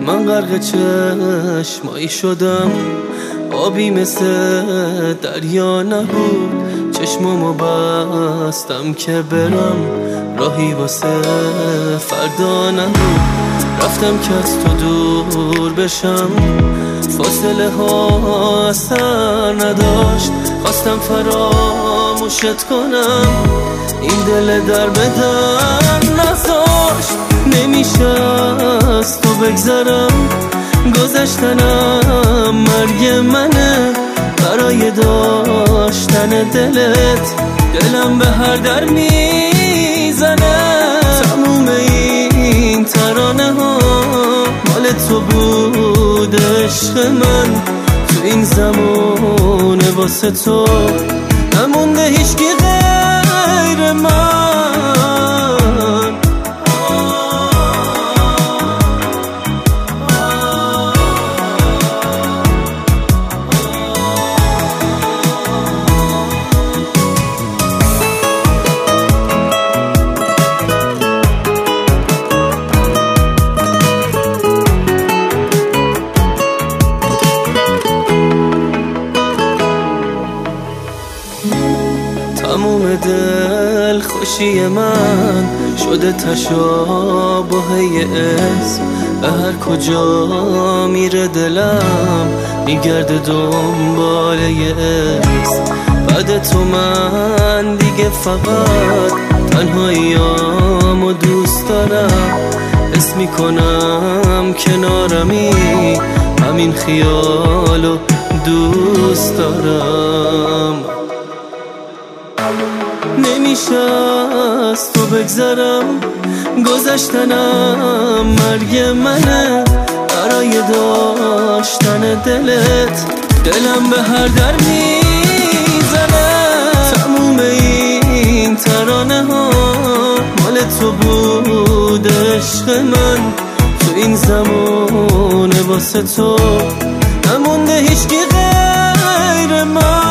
من غرق چشمایی شدم، آبی مثل دریا نبود. چشمامو بستم که برم، راهی واسه فردا نبود. رفتم که از تو دور بشم، فاصله ها اثر نداشت. خواستم فراموشت کنم، این دل در بدر نذاشت. نمیشه از تو بگذرم، گذشتنم مرگ منه. برای داشتن دلت دلم به هر در میزنه. تموم این ترانه ها مال تو بود عشق من. تو این زمانه واسه تو نمونده هیچکی غیر من. تموم دل خوشی من شده تشابه اسم. به هر کجا میره دلم میگرده دنبال یه اسم. بعد تو من دیگه فقط تنهاییامو دوست دارم. حس میکنم کنارمی، همین خیالو دوست دارم. نمیشه از تو بگذرم، گذشتنم مرگ منه. برای داشتن دلت دلم به هر در میزنه. تموم این ترانه ها مال تو بود عشق من. تو این زمانه واسه تو نمونده هیچکی غیر من.